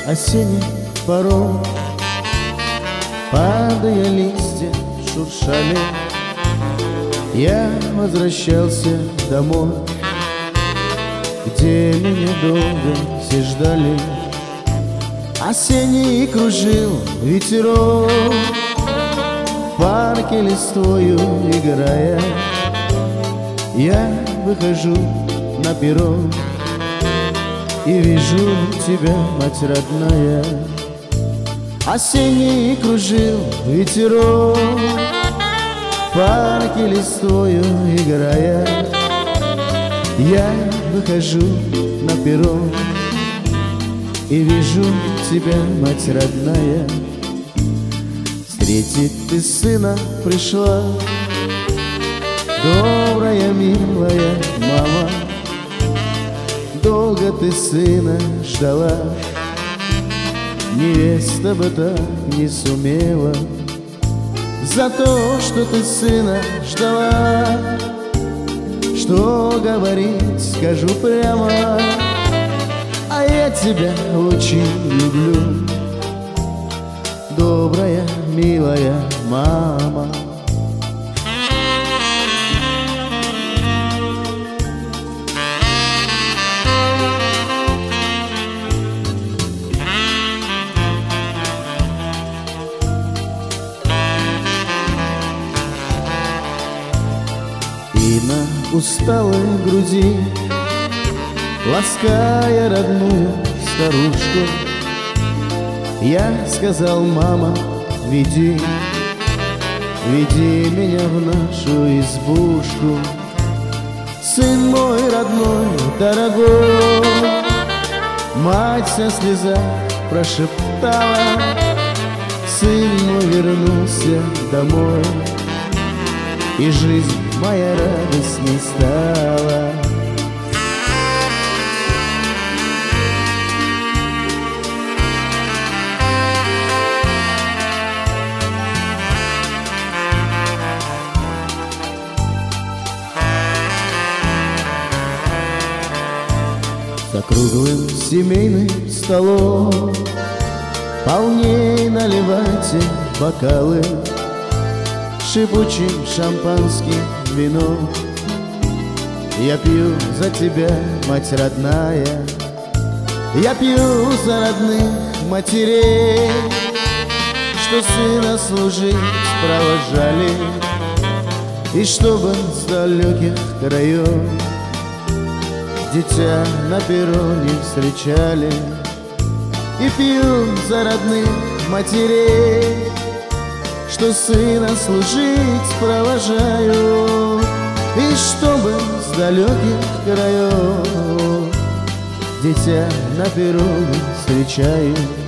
осенний порой, падая листья шуршали. Я возвращался домой, где меня долго все ждали. Осенний кружил ветерок, в парке листвою играя. Я выхожу на перрон и вижу тебя, мать родная. Осенний кружил ветерок, в парке листвою играя. Я выхожу на перрон и вижу тебя, мать родная. Встретить ты сына пришла, добрая, милая мама. Долго ты сына ждала, невеста бы так не сумела. За то, что ты сына ждала, что говорить скажу прямо, а я тебя очень люблю, добрая, милая мама. И на усталой груди, лаская родную старушку, я сказал: мама, веди, веди меня в нашу избушку. Сын мой родной, дорогой, мать со слеза прошептала: сын мой вернулся домой, и жизнь моя радостней стала. За круглым семейным столом полней наливайте бокалы, шипучим шампанским вино. Я пью за тебя, мать родная, я пью за родных матерей, что сына служить провожали, и чтобы с далеких краев дитя на перроне встречали. И пью за родных матерей, что сына служить провожаю, и чтобы с далеких краев дитя на перроне встречаю.